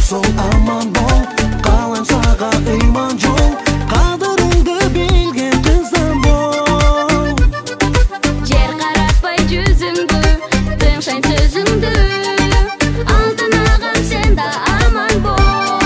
болсоң аман бол, калам сага ыйман жол, кадырыңды билген кыздам бол. Жер каратпай жүзүңдү, тыңшайм сөзүңдү, алтын агам сен да аман бол.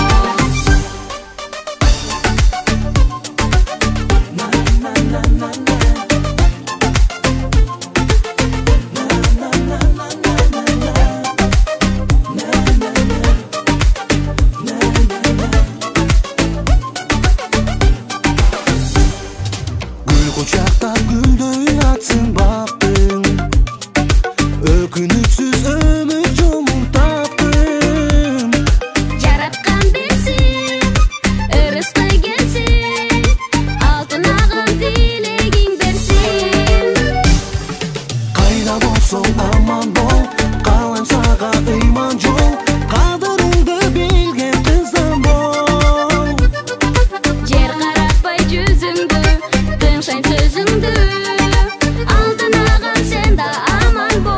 Kucakta gülдөй атсын бактың, өкүнүксүз өмүр жолун таптым. Жараткан берсин, ырыстай келсин, алтын агам тилегиң берсин. Кайда болсоң аман бол, калам сага ыйман жол, кадырыңды билген кыздам бол. Жер каратпай жүзүңдү, тыңшайм сөзүңдү, алтын агам сен да аман бол.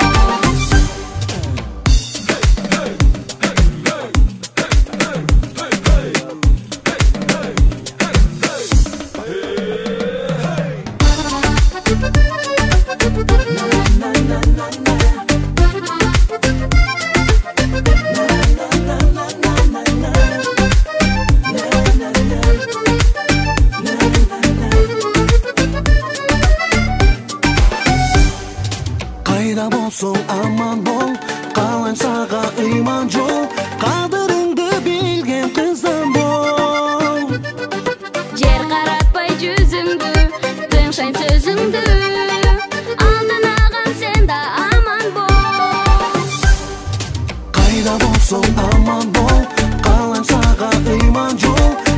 Кайда болсоң аман бол, калам сага ыйман жол, кадырыңды билген кыздам бол. Жер каратпай жүзүңдү, тыңшайм сөзүңдү, алтын агам сен да аман бол. Кайда болсоң аман бол, калам сага ыйман жол,